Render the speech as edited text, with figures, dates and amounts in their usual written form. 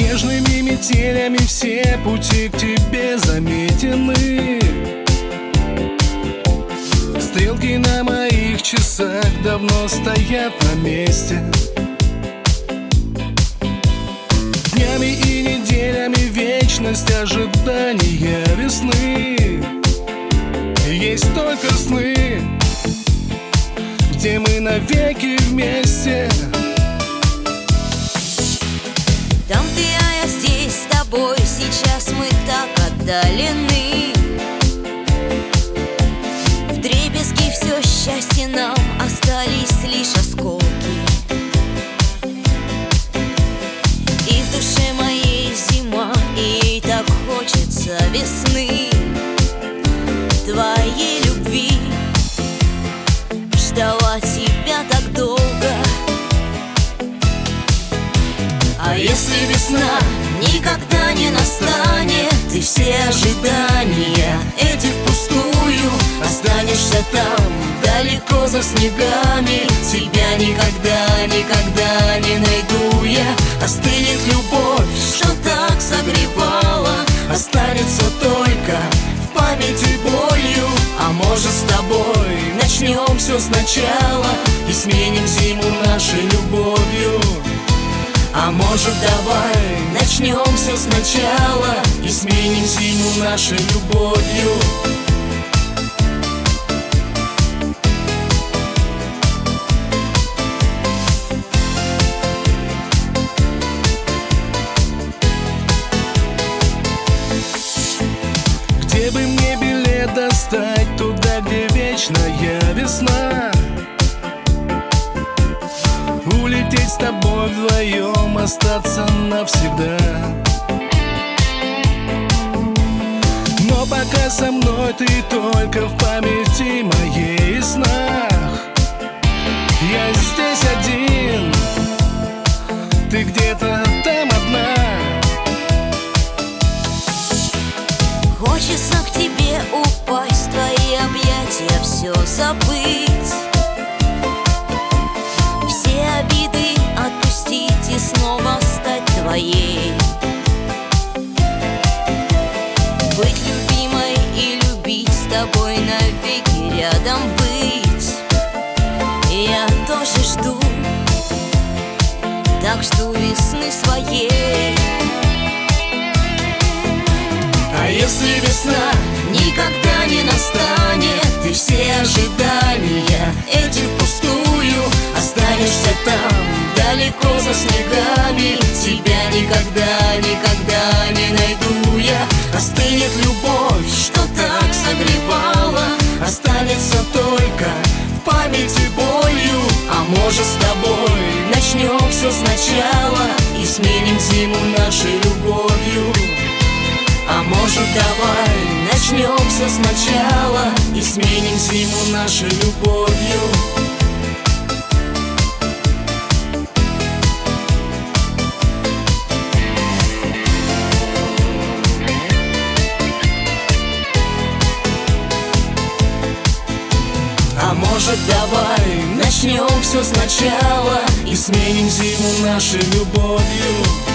Снежными метелями все пути к тебе заметены. Стрелки на моих часах давно стоят на месте. Днями и неделями вечность ожидания весны. Есть только сны, где мы навеки вместе. Там ты, а я здесь с тобой. Сейчас мы так отдалены. Вдребезги все счастье нам, остались лишь осколки. И в душе моей зима, и ей так хочется весны. Твоей любви ждала тебя так долго. А если весна никогда не настанет, и все ожидания эти впустую, останешься там, далеко за снегами. Тебя никогда, никогда не найду я. Остынет любовь, что так согревала, останется только в памяти болью. А может, с тобой начнем все сначала и сменим зиму нашей любовью. А может, давай начнем все сначала и сменим зиму нашей любовью. Где бы мне билет достать туда, где вечная весна? Улететь с тобой вдвоем, остаться навсегда. Но пока со мной ты только в памяти моей и снах. Я здесь один, ты где-то там одна. Хочется к тебе упасть, в твои объятия все забыть. Все обиды отпустить и снова стать твоей. Быть любимой и любить, с тобой навеки рядом быть. Я тоже жду, так жду весны своей. А если весна никогда не настанет, и все ожидания эти впустую, останешься там, далеко за снегами. Тебя никогда, никогда не найду я. Остынет любовь, что так согревала, останется только в памяти болью. А может, с тобой начнем все сначала и сменим зиму нашей любовью. А может, давай начнем все сначала и сменим зиму нашей любовью. А может, давай начнем все сначала и сменим зиму нашей любовью.